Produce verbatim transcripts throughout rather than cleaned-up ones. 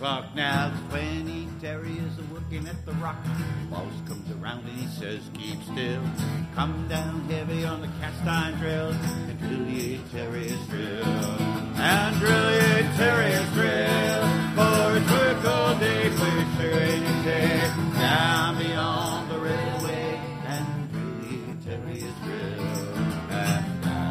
o'clock now. Twenty terriers are working at the rock. Boss comes around and he says, keep still. Come down heavy on the cast iron drill and drill ye terriers drill. And drill ye terriers drill. For it's work all day for your sugar and your day. Down beyond the railway and drill ye terriers drill. And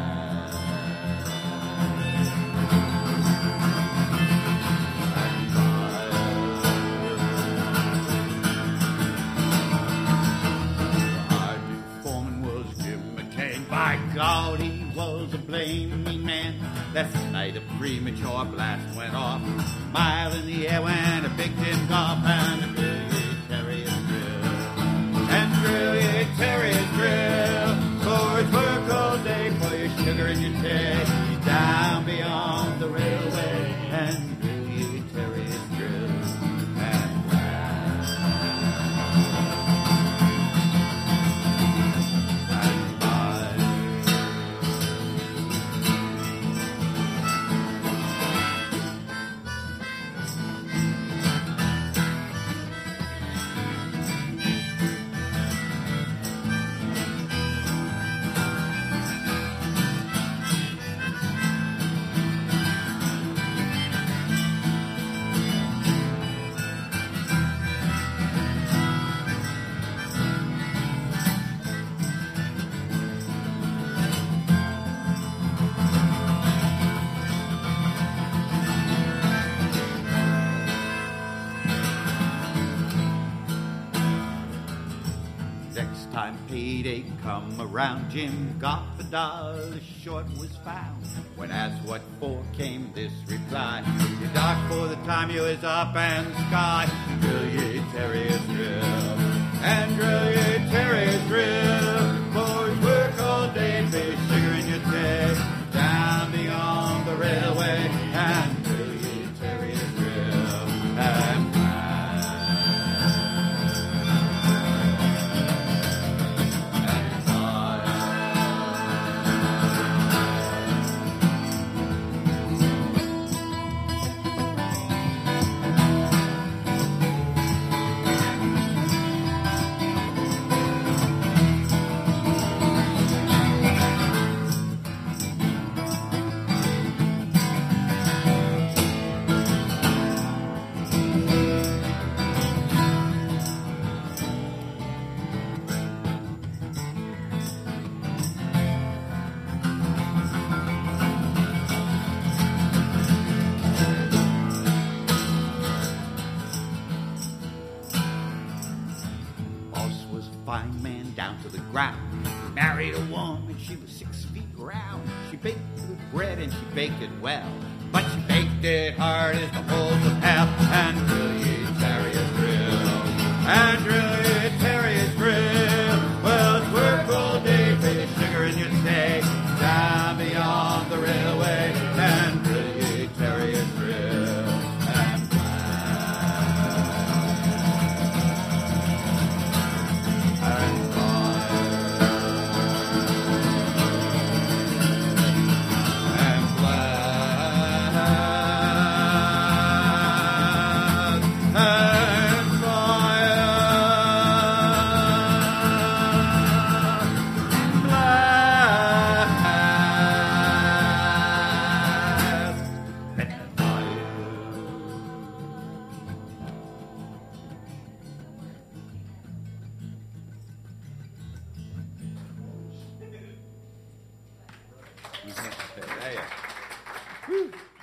by God, he was a blaming man. That night a premature blast went off. A mile in the air when a big tin golf and a drill ye terriers drill. And drill ye terriers drill. For it's work all day for your sugar and your tea. Down beyond the railway and drill ye terriers drill. And time payday come around, Jim got the dollar short was found. When asked what for, came this reply: you docked for the time you was up and sky. Drill ye terriers drill, and drill ye terriers drill. For it's work all day, fish sugar in your tea. Down beyond the railway, and drill ye terriers drill. And fine man down to the ground. Married a woman, she was six feet round. She baked good bread and she baked it well, but she baked it hard as the holes of hell. And drill ye terriers drill, and drill ye terriers drill. Well, it's work all day for your sugar and your tea. Down beyond the railway, and drill ye terriers drill. And yeah, yeah. Woo.